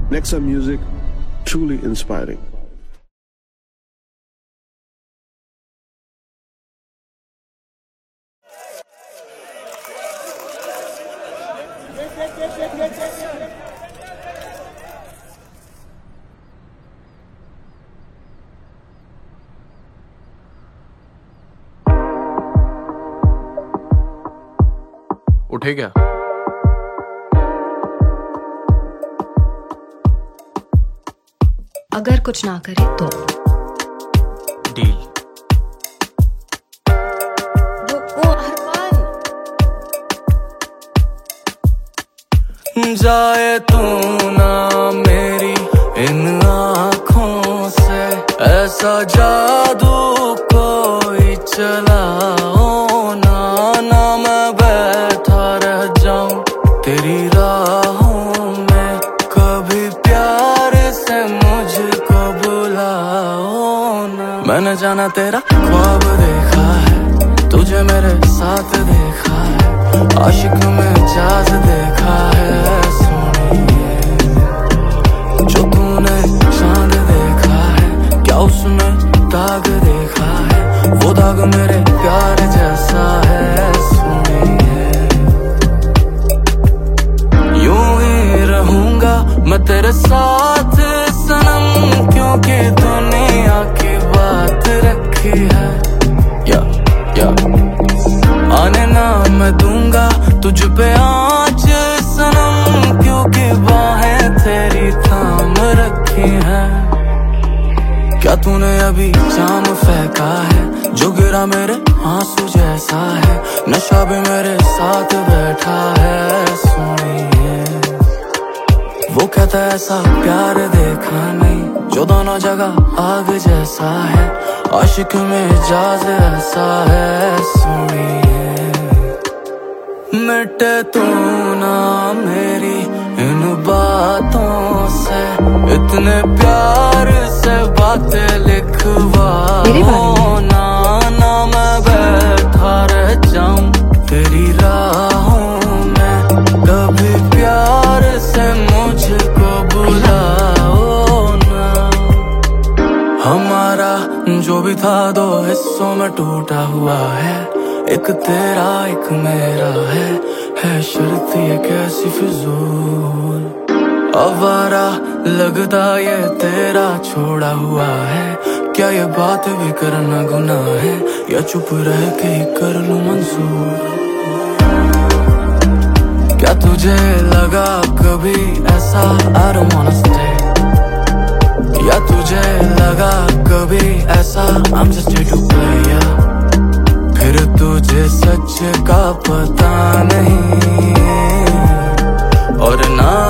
Nexa Music, truly inspiring. उठे क्या? अगर कुछ ना करे तो डील। जाए तू ना मेरी इन आँखों से, ऐसा जादू कोई चलाओ ना, ना मैं बैठा रह जाऊं तेरी राहों में, कभी प्यार से मुझको बुलाओ ना। मैंने जाना तेरा ख्वाब देखा है, तुझे मेरे साथ देखा है, आशिक में जाज देखा है सोनिए, जो तूने चांद देखा है, क्या उसमें दाग देखा है, वो दाग मेरे प्यार जैसा है सोनिए। यूं ही रहूंगा मैं तेरे साथ सनम, क्योंकि दुनिया की बात रखी है, या आने ना मैं दूंगा तुझ पे आँच सनम, क्योंकि बाहें तेरी थाम रखी हैं। क्या तूने अभी जाम फेंका है, जो गिरा मेरे आंसू जैसा है, नशा भी मेरे साथ बैठा है सुनिए। वो कहता है ऐसा प्यार देखा नहीं, जो दोनों जगह आग जैसा है, आशिक में जाज ऐसा है सुनिए। मिटे तू ना मेरी इन बातों से, इतने प्यार से बातें लिखवाओ ना, ना मैं बैठा रह जाऊं तेरी राहों में, कभी प्यार से मुझको बुलाओ ना। हमारा जो भी था दो हिस्सों में टूटा हुआ है, एक तेरा एक मेरा है शर्त ये कैसी फिजूल, आवारा लगता ये तेरा छोड़ा हुआ है, क्या ये बात भी करना गुनाह है, या चुप रह के ही कर लूं मंजूर। क्या तुझे लगा कभी ऐसा I don't wanna stay, या तुझे लगा कभी ऐसा I'm just here to play, yeah। फिर तुझे सच का पता नहीं, और ना